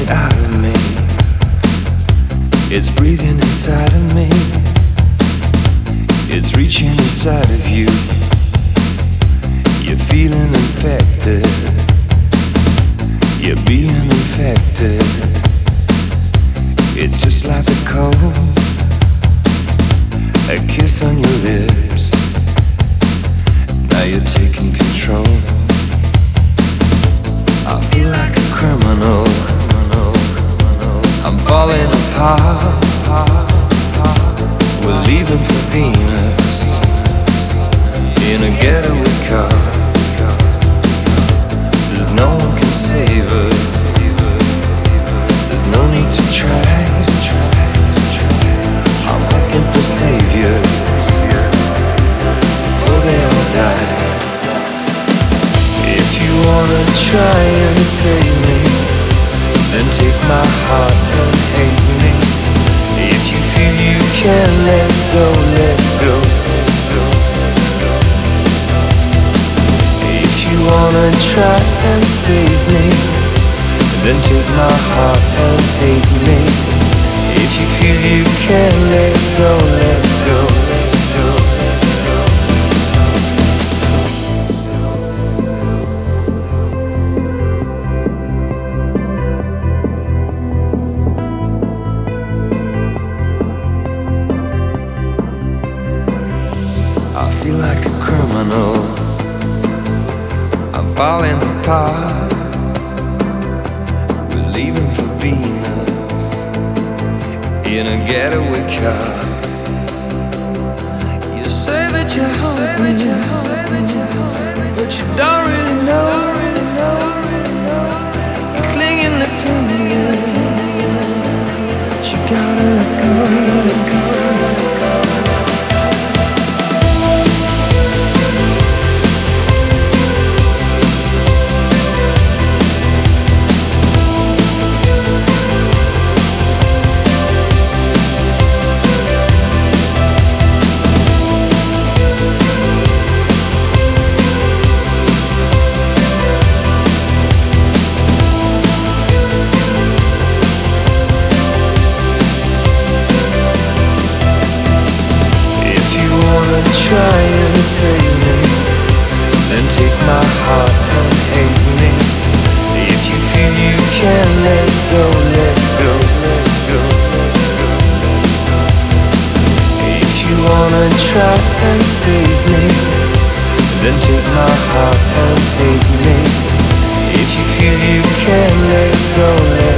out of me. It's breathing inside of me. It's reaching inside of you. You're feeling infected. You're being infected. It's just like the cold, a kiss on your lips. Now you're taking control. I feel like a criminal. I'm falling apart. We're leaving for Venus in a getaway car. There's no one can save us. There's no need to try. I'm looking for saviors before they all die. If you wanna try and save me, then take my heart and hate me. If you feel you can let go, let go, let go, let go. If you wanna try and save me, then take my heart and hate me. If you feel you can let go, let go, let go, let go. I feel like a criminal. I'm falling apart. We're leaving for Venus in a getaway car. You say that you hope me, but you don't really know. You're clinging to fingers, but you gotta let go. Try and save me, then take my heart and hate me. If you feel you can let go, let go, let go, let go, let go. If you wanna try and save me, then take my heart and hate me. If you feel you can let go, let